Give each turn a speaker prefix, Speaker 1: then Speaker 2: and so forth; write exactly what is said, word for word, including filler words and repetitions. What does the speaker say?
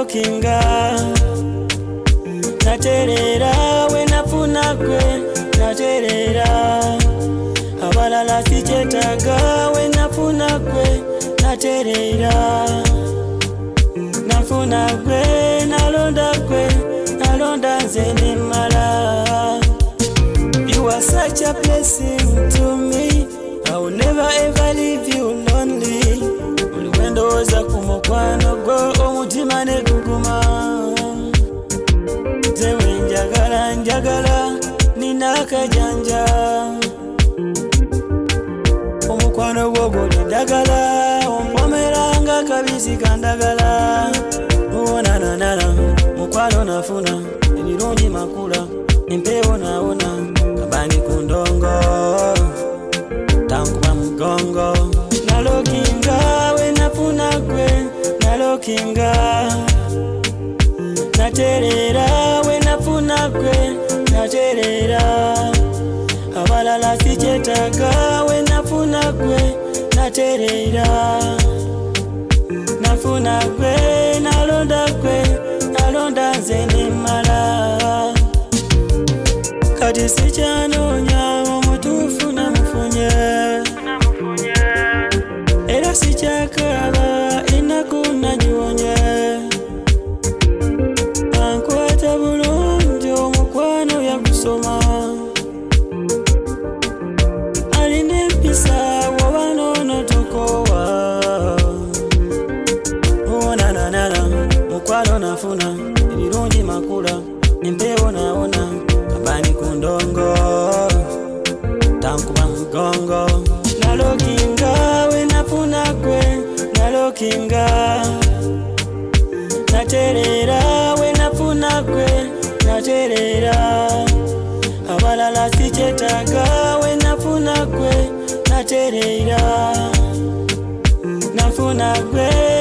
Speaker 1: nalokinga naterera we nafuna gwe naterera abalala sikyetaaga we nafuna gwe naterera nafuna gwe nalonda gwe nalonda nze nemala. You are such a blessing to me. I will never ever leave you lonely. Uliwendoza kumukwano gwo omutima ne guguma. Zewe njagala njagala nina akajanja. Omukwano gwo guli ddagala ompomeranga kabisi kandagala. Uwona nanala mukwano nafuna ebirungi makula empewo nawona kabani kundongo tankuba mugongo nalokinga we nafuna gwe nalokinga naterera we nafuna gwe naterera abalala sikyetaaga we nafuna gwe naterera nafuna gwe nalonda gwe nalonda nze nemala. Kati sikyanoonya omutuufu namufunye era sikyakaaba ennaku nagiwonye. Ankwata bulungi omukwano yagusoma alina empisa woba noono tokoowa. Wonananala mukwano nafuna ebirungi makula empewo nawona kabani kundongo tankuba mugongo nalokinga we nafuna gwe nalokinga naterera we nafuna gwe naterera abalala sikyetaaga we nafuna gwe naterera nafuna gwe